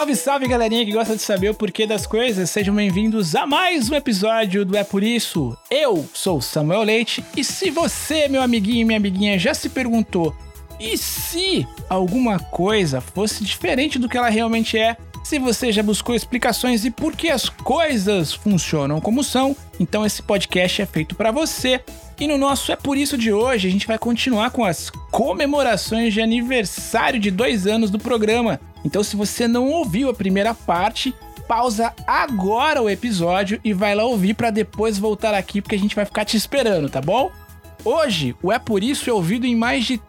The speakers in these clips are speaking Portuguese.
Salve, salve, galerinha que gosta de saber o porquê das coisas. Sejam bem-vindos a mais um episódio do É Por Isso. Eu sou Samuel Leite e se você, meu amiguinho e minha amiguinha, já se perguntou e se alguma coisa fosse diferente do que ela realmente é, se você já buscou explicações e por que as coisas funcionam como são, então esse podcast é feito para você. E no nosso É Por Isso de hoje, a gente vai continuar com as comemorações de aniversário de 2 anos do programa. Então, se você não ouviu a primeira parte, pausa agora o episódio e vai lá ouvir para depois voltar aqui, porque a gente vai ficar te esperando, tá bom? Hoje, o É Por Isso é ouvido em mais de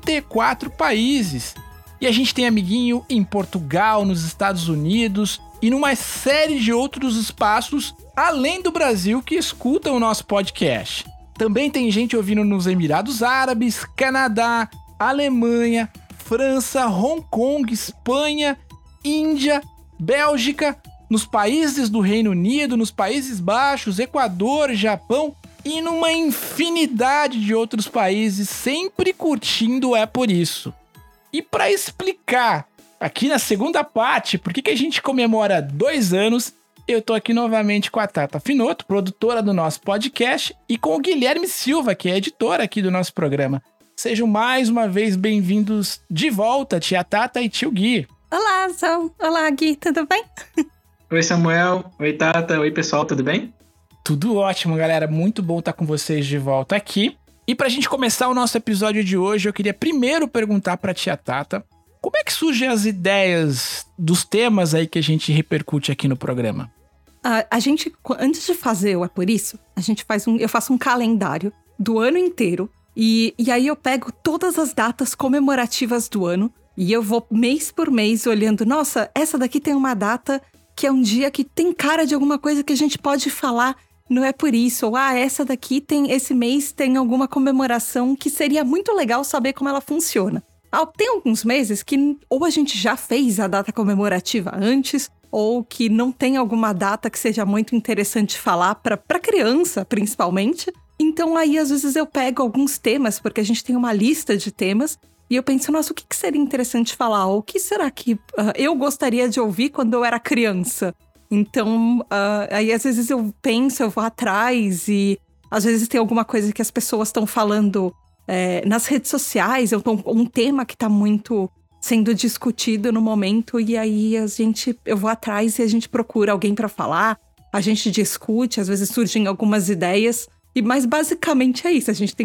34 países. E a gente tem amiguinho em Portugal, nos Estados Unidos e numa série de outros espaços, além do Brasil, que escutam o nosso podcast. Também tem gente ouvindo nos Emirados Árabes, Canadá, Alemanha, França, Hong Kong, Espanha, Índia, Bélgica, nos países do Reino Unido, nos Países Baixos, Equador, Japão e numa infinidade de outros países, sempre curtindo o É Por Isso. E para explicar, aqui na segunda parte, por que a gente comemora 2 anos, eu tô aqui novamente com a Tata Finotto, produtora do nosso podcast, e com o Guilherme Silva, que é editor aqui do nosso programa. Sejam mais uma vez bem-vindos de volta, tia Tata e tio Gui. Olá, Sam. Olá, Gui, tudo bem? Oi, Samuel. Oi, Tata. Oi, pessoal, tudo bem? Tudo ótimo, galera. Muito bom estar com vocês de volta aqui. E pra gente começar o nosso episódio de hoje, eu queria primeiro perguntar pra tia Tata, como é que surgem as ideias dos temas aí que a gente repercute aqui no programa? A gente, antes de fazer o É Por Isso, eu faço um calendário do ano inteiro e aí eu pego todas as datas comemorativas do ano e eu vou mês por mês olhando, nossa, essa daqui tem uma data que é um dia que tem cara de alguma coisa que a gente pode falar no É Por Isso, ou essa daqui esse mês tem alguma comemoração que seria muito legal saber como ela funciona. Tem alguns meses que ou a gente já fez a data comemorativa antes, ou que não tem alguma data que seja muito interessante falar para criança, principalmente. Então aí às vezes eu pego alguns temas, porque a gente tem uma lista de temas, e eu penso, nossa, o que seria interessante falar? Ou o que será que eu gostaria de ouvir quando eu era criança? Então, aí às vezes eu penso, eu vou atrás e às vezes tem alguma coisa que as pessoas estão falando nas redes sociais, um tema que está muito sendo discutido no momento e aí eu vou atrás e a gente procura alguém para falar, a gente discute, às vezes surgem algumas ideias, mas basicamente é isso, a gente tem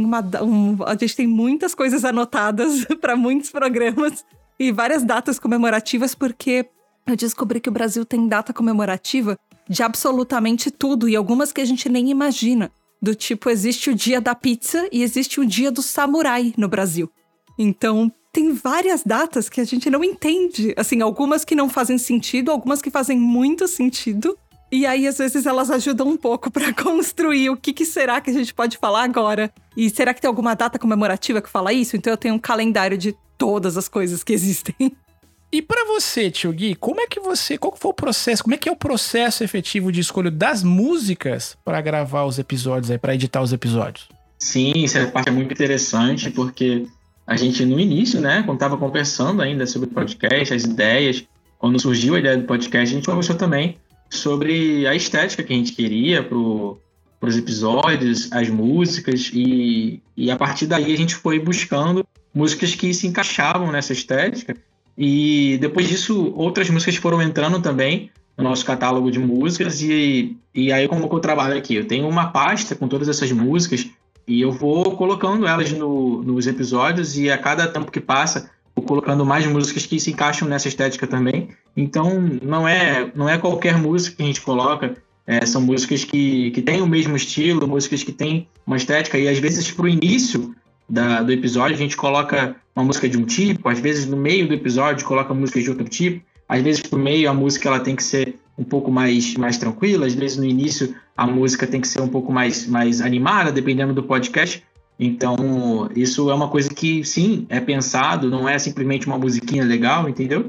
muitas coisas anotadas para muitos programas e várias datas comemorativas porque eu descobri que o Brasil tem data comemorativa de absolutamente tudo e algumas que a gente nem imagina. Do tipo, existe o dia da pizza e existe o dia do samurai no Brasil. Então, tem várias datas que a gente não entende. Assim, algumas que não fazem sentido, algumas que fazem muito sentido. E aí, às vezes, elas ajudam um pouco para construir o que será que a gente pode falar agora. E será que tem alguma data comemorativa que fala isso? Então, eu tenho um calendário de todas as coisas que existem. E pra você, tio Gui, qual foi o processo, como é que é o processo efetivo de escolha das músicas para gravar os episódios aí, para editar os episódios? Sim, essa parte é muito interessante, porque a gente no início, né, quando estava conversando ainda sobre o podcast, as ideias, quando surgiu a ideia do podcast, a gente conversou também sobre a estética que a gente queria para os episódios, as músicas, e a partir daí a gente foi buscando músicas que se encaixavam nessa estética. E depois disso, outras músicas foram entrando também no nosso catálogo de músicas e aí como eu trabalho aqui? Eu tenho uma pasta com todas essas músicas e eu vou colocando elas nos episódios e a cada tempo que passa, vou colocando mais músicas que se encaixam nessa estética também. Então, não é qualquer música que a gente coloca, são músicas que têm o mesmo estilo, músicas que têm uma estética e às vezes pro início do episódio a gente coloca uma música de um tipo, às vezes no meio do episódio coloca música de outro tipo, às vezes no meio a música ela tem que ser um pouco mais tranquila, às vezes no início a música tem que ser um pouco mais animada, dependendo do podcast. Então isso é uma coisa que sim, é pensado, não é simplesmente uma musiquinha legal, entendeu?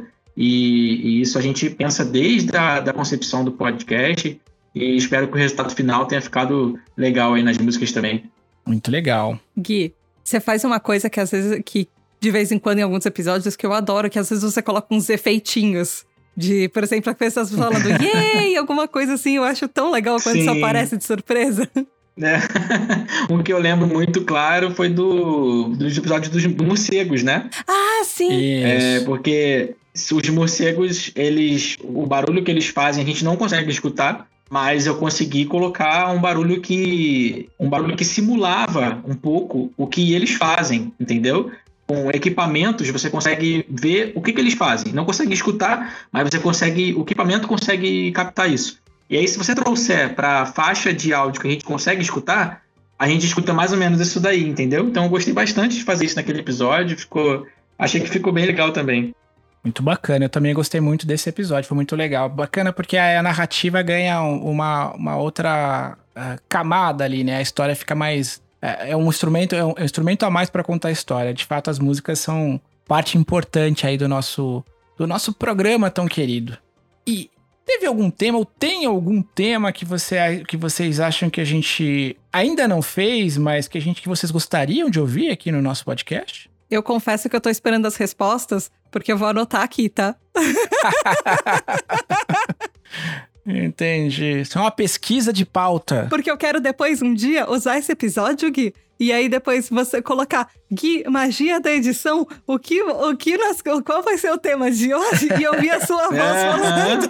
E isso a gente pensa desde a concepção do podcast e espero que o resultado final tenha ficado legal aí nas músicas também. Muito legal. Gui, você faz uma coisa que às vezes, que de vez em quando em alguns episódios que eu adoro, que às vezes você coloca uns efeitinhos De, por exemplo, as pessoas falando yay, alguma coisa assim. Eu acho tão legal quando isso aparece de surpresa. Um que eu lembro muito claro foi dos episódios dos morcegos, né? Ah, sim! Porque os morcegos, o barulho que eles fazem, a gente não consegue escutar, mas eu consegui colocar um barulho que simulava um pouco o que eles fazem, entendeu? Com equipamentos, você consegue ver o que eles fazem. Não consegue escutar, mas o equipamento consegue captar isso. E aí, se você trouxer para a faixa de áudio que a gente consegue escutar, a gente escuta mais ou menos isso daí, entendeu? Então, eu gostei bastante de fazer isso naquele episódio. Achei que ficou bem legal também. Muito bacana, eu também gostei muito desse episódio, foi muito legal. Bacana porque a narrativa ganha uma outra camada ali, né? A história fica mais... É um instrumento a mais para contar a história. De fato, as músicas são parte importante aí do nosso programa tão querido. E teve algum tema, ou tem algum tema que vocês acham que a gente ainda não fez, mas que vocês gostariam de ouvir aqui no nosso podcast? Eu confesso que eu tô esperando as respostas, porque eu vou anotar aqui, tá? Entendi. Isso é uma pesquisa de pauta. Porque eu quero depois, um dia, usar esse episódio, Gui. E aí depois você colocar, Gui, magia da edição, qual vai ser o tema de hoje? E ouvir a sua voz falando.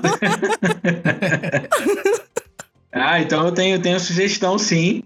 Então eu tenho sugestão, sim.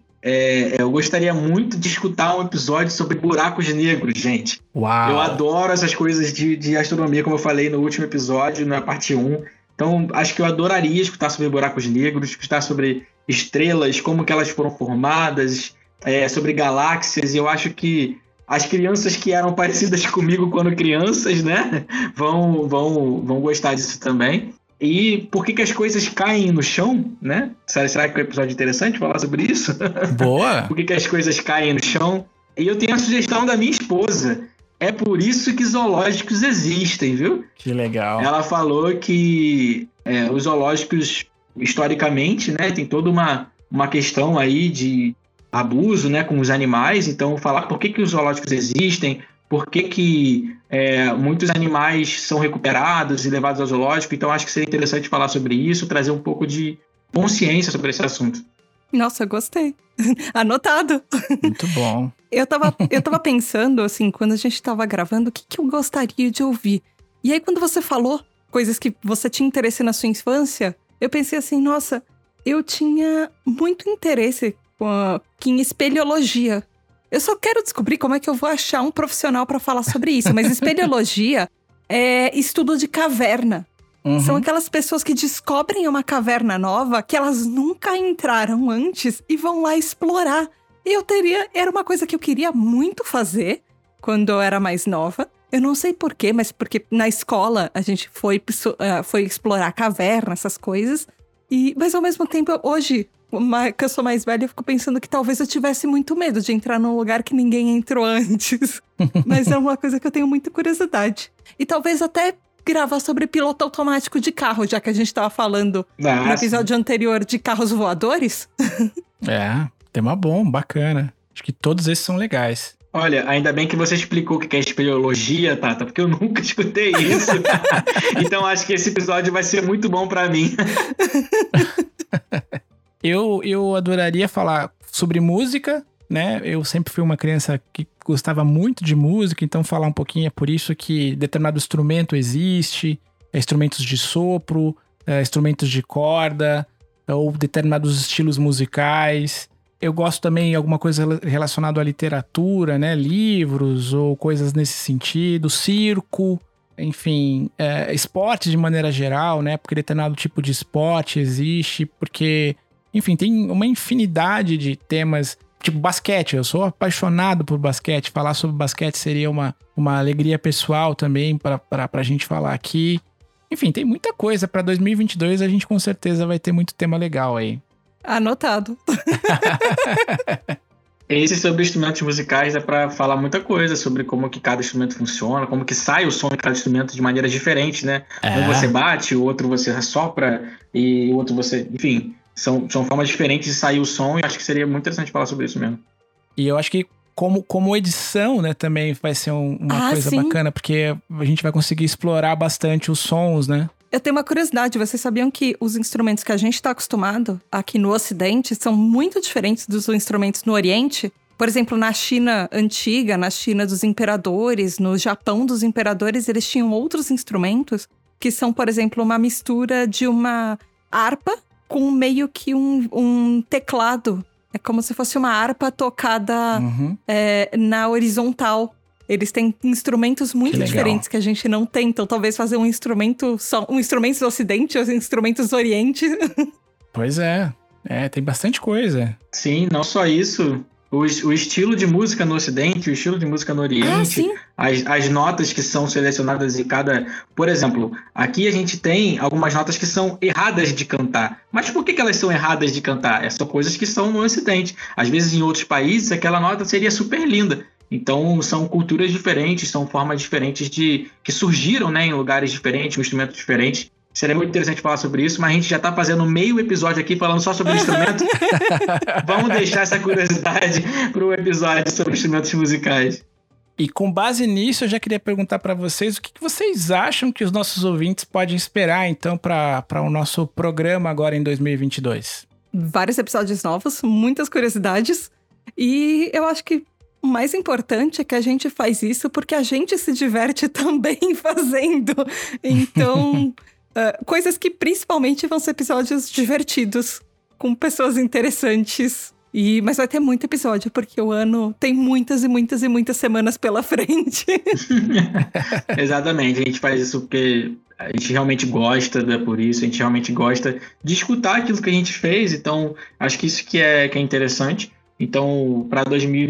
Eu gostaria muito de escutar um episódio sobre buracos negros, gente. Uau! Eu adoro essas coisas de astronomia, como eu falei no último episódio, na parte 1. Então, acho que eu adoraria escutar sobre buracos negros, escutar sobre estrelas, como que elas foram formadas, sobre galáxias. E eu acho que as crianças que eram parecidas comigo quando crianças, né, vão gostar disso também. E por que as coisas caem no chão, né? Será que é um episódio interessante falar sobre isso? Boa! Por que as coisas caem no chão? E eu tenho a sugestão da minha esposa. É por isso que zoológicos existem, viu? Que legal. Ela falou que os zoológicos, historicamente, né, tem toda uma questão aí de abuso, né, com os animais. Então, falar por que os zoológicos existem, por que muitos animais são recuperados e levados ao zoológico. Então, acho que seria interessante falar sobre isso, trazer um pouco de consciência sobre esse assunto. Nossa, eu gostei. Anotado. Muito bom. Eu tava pensando, assim, quando a gente tava gravando, o que eu gostaria de ouvir. E aí, quando você falou coisas que você tinha interesse na sua infância, eu pensei assim, nossa, eu tinha muito interesse em espeleologia. Eu só quero descobrir como é que eu vou achar um profissional pra falar sobre isso. Mas espeleologia é estudo de caverna. Uhum. São aquelas pessoas que descobrem uma caverna nova que elas nunca entraram antes e vão lá explorar. E era uma coisa que eu queria muito fazer quando eu era mais nova. Eu não sei porquê, mas porque na escola a gente foi explorar a caverna, essas coisas. Mas ao mesmo tempo, hoje, que eu sou mais velha, eu fico pensando que talvez eu tivesse muito medo de entrar num lugar que ninguém entrou antes. Mas é uma coisa que eu tenho muita curiosidade. E talvez até gravar sobre piloto automático de carro, já que a gente tava falando no episódio anterior de carros voadores. Tema bom, bacana. Acho que todos esses são legais. Olha, ainda bem que você explicou o que é espeleologia, Tata, porque eu nunca escutei isso. Então acho que esse episódio vai ser muito bom pra mim. Eu adoraria falar sobre música, né? Eu sempre fui uma criança que gostava muito de música, então falar um pouquinho é por isso que determinado instrumento existe, instrumentos de sopro, instrumentos de corda, ou determinados estilos musicais. Eu gosto também de alguma coisa relacionada à literatura, né? Livros ou coisas nesse sentido, circo, enfim, esporte de maneira geral, né? Porque determinado tipo de esporte existe, porque, enfim, tem uma infinidade de temas, tipo basquete. Eu sou apaixonado por basquete, falar sobre basquete seria uma alegria pessoal também pra gente falar aqui. Enfim, tem muita coisa. Pra 2022 a gente com certeza vai ter muito tema legal aí. Anotado. Esse sobre instrumentos musicais dá pra falar muita coisa sobre como que cada instrumento funciona, como que sai o som de cada instrumento de maneiras diferentes, né? Um você bate, o outro você assopra e o outro você... Enfim, são formas diferentes de sair o som e acho que seria muito interessante falar sobre isso mesmo. E eu acho que como edição, né, também vai ser uma coisa bacana, porque a gente vai conseguir explorar bastante os sons, né? Eu tenho uma curiosidade, vocês sabiam que os instrumentos que a gente está acostumado aqui no Ocidente são muito diferentes dos instrumentos no Oriente? Por exemplo, na China antiga, na China dos imperadores, no Japão dos imperadores, eles tinham outros instrumentos que são, por exemplo, uma mistura de uma harpa com meio que um teclado. É como se fosse uma harpa tocada na horizontal. Eles têm instrumentos muito diferentes que a gente não tem. Então, talvez fazer um instrumento do Ocidente ou instrumentos do Oriente. Pois é. Tem bastante coisa. Sim, não só isso. O estilo de música no Ocidente, o estilo de música no Oriente, as notas que são selecionadas em cada... Por exemplo, aqui a gente tem algumas notas que são erradas de cantar. Mas por que elas são erradas de cantar? São coisas que são no Ocidente. Às vezes, em outros países, aquela nota seria super linda. Então, são culturas diferentes, são formas diferentes que surgiram, né, em lugares diferentes, com instrumentos diferentes. Seria muito interessante falar sobre isso, mas a gente já está fazendo meio episódio aqui falando só sobre instrumento. Vamos deixar essa curiosidade para o episódio sobre instrumentos musicais. E com base nisso, eu já queria perguntar para vocês o que vocês acham que os nossos ouvintes podem esperar, então, para o nosso programa agora em 2022. Vários episódios novos, muitas curiosidades. E eu acho que o mais importante é que a gente faz isso porque a gente se diverte também fazendo. Então, coisas que principalmente vão ser episódios divertidos, com pessoas interessantes. Mas vai ter muito episódio, porque o ano tem muitas e muitas e muitas semanas pela frente. Exatamente, a gente faz isso porque a gente realmente gosta, por isso, a gente realmente gosta de escutar aquilo que a gente fez. Então, acho que isso que é interessante. Então, para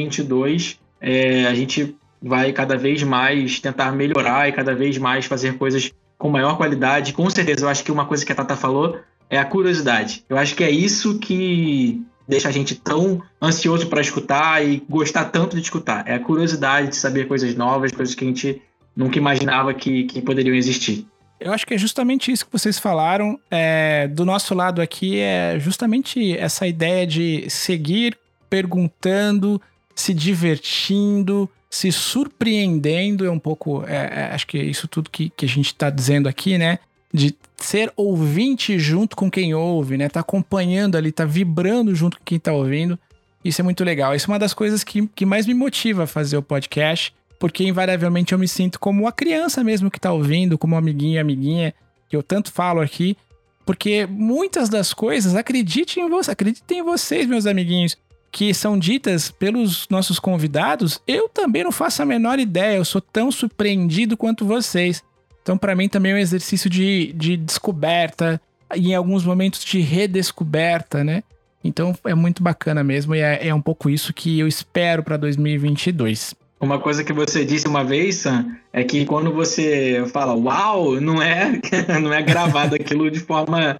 2022, a gente vai cada vez mais tentar melhorar e cada vez mais fazer coisas com maior qualidade. Com certeza, eu acho que uma coisa que a Tata falou é a curiosidade. Eu acho que é isso que deixa a gente tão ansioso para escutar e gostar tanto de escutar. É a curiosidade de saber coisas novas, coisas que a gente nunca imaginava que poderiam existir. Eu acho que é justamente isso que vocês falaram. Do nosso lado aqui é justamente essa ideia de seguir perguntando, se divertindo, se surpreendendo. É um pouco, acho que é isso tudo que a gente está dizendo aqui, né? De ser ouvinte junto com quem ouve, né? Tá acompanhando ali, tá vibrando junto com quem tá ouvindo. Isso é muito legal. Isso é uma das coisas que mais me motiva a fazer o podcast, porque invariavelmente eu me sinto como a criança mesmo que tá ouvindo, como amiguinho e amiguinha, que eu tanto falo aqui, porque muitas das coisas, acreditem em vocês, meus amiguinhos, que são ditas pelos nossos convidados, eu também não faço a menor ideia, eu sou tão surpreendido quanto vocês. Então, para mim, também é um exercício de descoberta, e em alguns momentos de redescoberta, né? Então, é muito bacana mesmo, e é um pouco isso que eu espero para 2022. Uma coisa que você disse uma vez, Sam, é que quando você fala uau, não é gravado aquilo de forma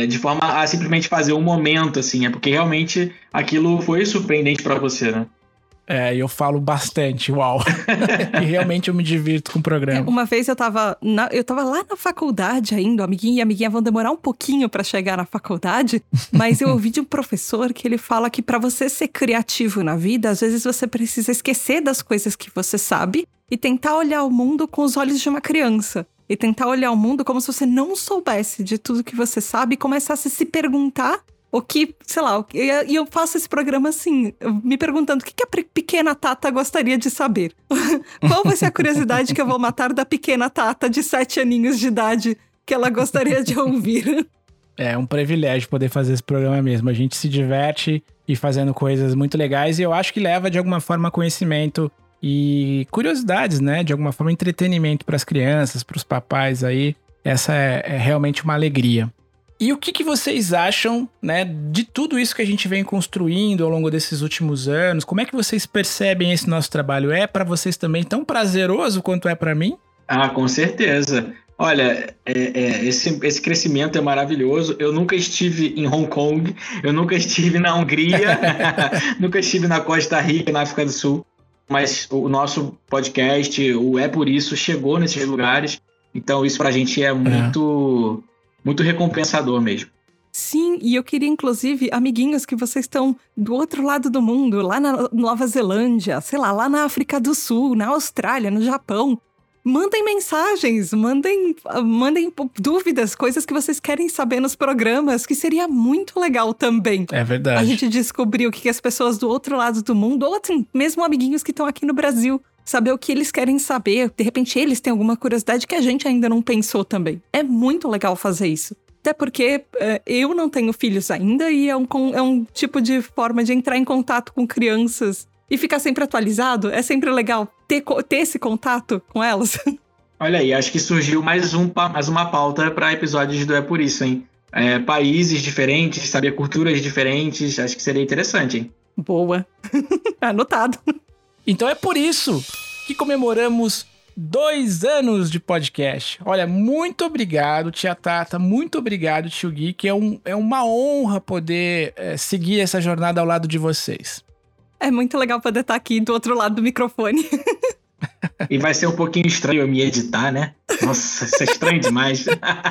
a simplesmente fazer um momento, assim, é porque realmente aquilo foi surpreendente para você, né? Eu falo bastante, uau. E realmente eu me divirto com o programa. Uma vez eu tava lá na faculdade ainda, amiguinho e amiguinha vão demorar um pouquinho pra chegar na faculdade, mas eu ouvi de um professor que ele fala que pra você ser criativo na vida, às vezes você precisa esquecer das coisas que você sabe e tentar olhar o mundo com os olhos de uma criança. E tentar olhar o mundo como se você não soubesse de tudo que você sabe e começasse a se perguntar o que, sei lá, e eu faço esse programa assim, me perguntando o que a pequena Tata gostaria de saber. Qual vai ser a curiosidade que eu vou matar da pequena Tata de 7 aninhos de idade que ela gostaria de ouvir? É um privilégio poder fazer esse programa mesmo. A gente se diverte e fazendo coisas muito legais e eu acho que leva de alguma forma conhecimento e curiosidades, né? De alguma forma entretenimento para as crianças, para os papais aí. Essa é realmente uma alegria. E o que vocês acham, né, de tudo isso que a gente vem construindo ao longo desses últimos anos? Como é que vocês percebem esse nosso trabalho? É para vocês também tão prazeroso quanto é para mim? Ah, com certeza. Olha, esse crescimento é maravilhoso. Eu nunca estive em Hong Kong, eu nunca estive na Hungria, nunca estive na Costa Rica, na África do Sul. Mas o nosso podcast, o É Por Isso, chegou nesses lugares. Então isso pra gente é muito recompensador mesmo. Sim, e eu queria, inclusive, amiguinhos, que vocês estão do outro lado do mundo, lá na Nova Zelândia, sei lá na África do Sul, na Austrália, no Japão. mandem mensagens, mandem dúvidas, coisas que vocês querem saber nos programas, que seria muito legal também. É verdade. A gente descobrir o que as pessoas do outro lado do mundo, ou assim, mesmo amiguinhos que estão aqui no Brasil, saber o que eles querem saber. De repente eles têm alguma curiosidade que a gente ainda não pensou também. É muito legal fazer isso. Até porque eu não tenho filhos ainda e é um tipo de forma de entrar em contato com crianças e ficar sempre atualizado. É sempre legal ter esse contato com elas. Olha aí, acho que surgiu mais uma pauta para episódios do É Por Isso, hein? Países diferentes, saber culturas diferentes, acho que seria interessante, hein? Boa. Anotado. Então é por isso que comemoramos 2 anos de podcast. Olha, muito obrigado, tia Tata, muito obrigado, tio Gui, que é uma honra poder seguir essa jornada ao lado de vocês. É muito legal poder estar aqui do outro lado do microfone. E vai ser um pouquinho estranho eu me editar, né? Nossa, isso é estranho demais.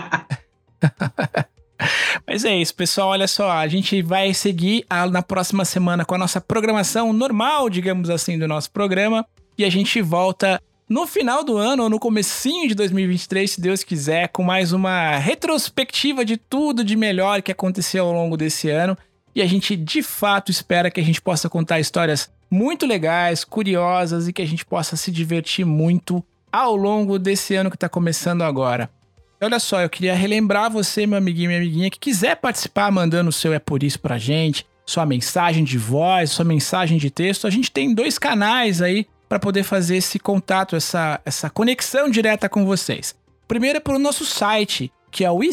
Mas é isso, pessoal, olha só, a gente vai seguir na próxima semana com a nossa programação normal, digamos assim, do nosso programa, e a gente volta no final do ano, ou no comecinho de 2023, se Deus quiser, com mais uma retrospectiva de tudo de melhor que aconteceu ao longo desse ano, e a gente, de fato, espera que a gente possa contar histórias muito legais, curiosas, e que a gente possa se divertir muito ao longo desse ano que está começando agora. Olha só, eu queria relembrar você, meu amiguinho e minha amiguinha, que quiser participar mandando o seu É Por Isso pra gente, sua mensagem de voz, sua mensagem de texto, a gente tem 2 canais aí para poder fazer esse contato, essa conexão direta com vocês. Primeiro é pelo nosso site, que é o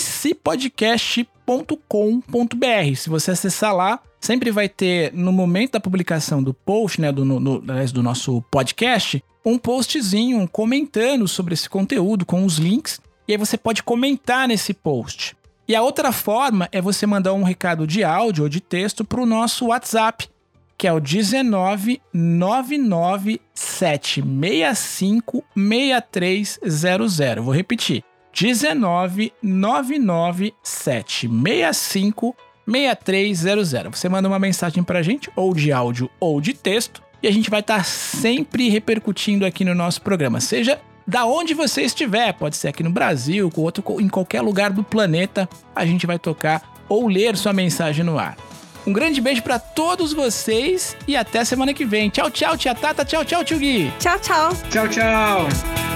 icpodcast.com.br. Se você acessar lá, sempre vai ter, no momento da publicação do post, né, do nosso podcast, um postzinho comentando sobre esse conteúdo com os links. E aí você pode comentar nesse post. E a outra forma é você mandar um recado de áudio ou de texto para o nosso WhatsApp, que é o 19997656300. Vou repetir. 19997656300. Você manda uma mensagem pra gente, ou de áudio ou de texto, e a gente vai estar sempre repercutindo aqui no nosso programa. Seja da onde você estiver, pode ser aqui no Brasil, em qualquer lugar do planeta, a gente vai tocar ou ler sua mensagem no ar. Um grande beijo pra todos vocês e até semana que vem. Tchau, tchau, tia Tata. Tchau, tchau, tio Gui. Tchau, tchau. Tchau, tchau.